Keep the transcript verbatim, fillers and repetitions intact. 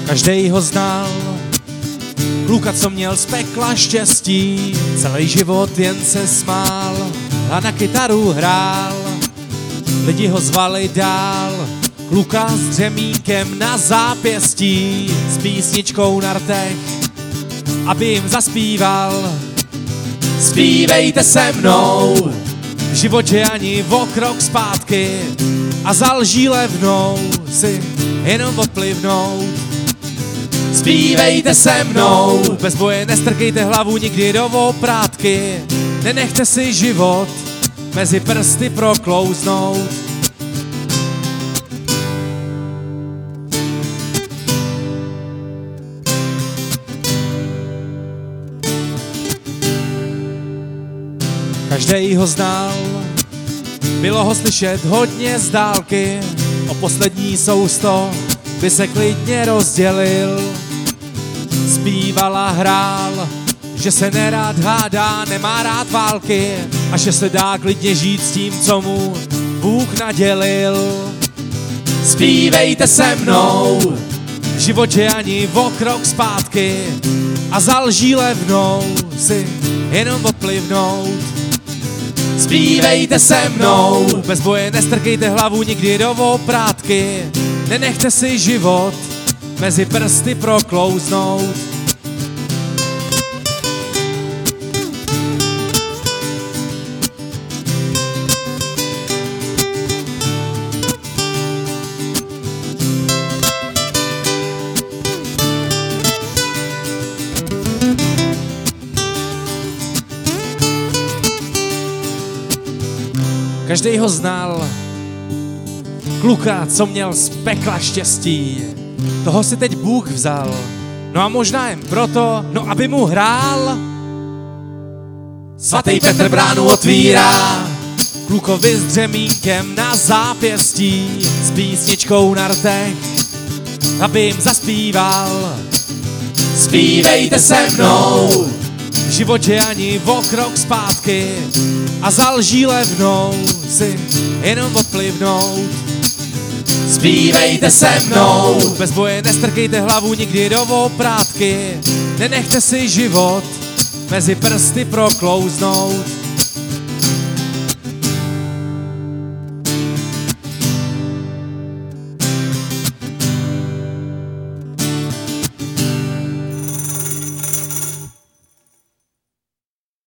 Každej ho znal, kluka, co měl z pekla štěstí, celý život jen se smál a na kytaru hrál. Lidi ho zvali dál, kluka s dřemínkem na zápěstí, s písničkou na rtech, aby jim zaspíval. Zpívejte se mnou, v životě ani o krok zpátky a za lží levnou si jenom odplivnout. Zpívejte se mnou, bez boje nestrkejte hlavu nikdy do oprátky, nenechte si život mezi prsty proklouznout. Každej ho znal, bylo ho slyšet hodně z dálky, o poslední sousto by se klidně rozdělil. Zpíval a hrál, že se nerad hádá, nemá rád války a že se dá klidně žít s tím, co mu Bůh nadělil. Zpívejte se mnou, v životě ani o krok zpátky a za lží levnou si jenom odplivnout. Zpívejte se mnou, bez boje nestrkejte hlavu nikdy do oprátky, nenechte si život mezi prsty proklouznout. Každej ho znal, kluka, co měl z pekla štěstí, toho si teď Bůh vzal, no a možná jen proto, no aby mu hrál. Svatý Petr bránu otvírá, klukovi s dřemínkem na zápěstí, s písničkou na rtech, aby jim zaspíval. Zpívejte se mnou, v životě ani o krok zpátky a za lží levnou si jenom odplivnout. Zpívejte se mnou, bez boje nestrkejte hlavu nikdy do oprátky, nenechte si život mezi prsty proklouznout.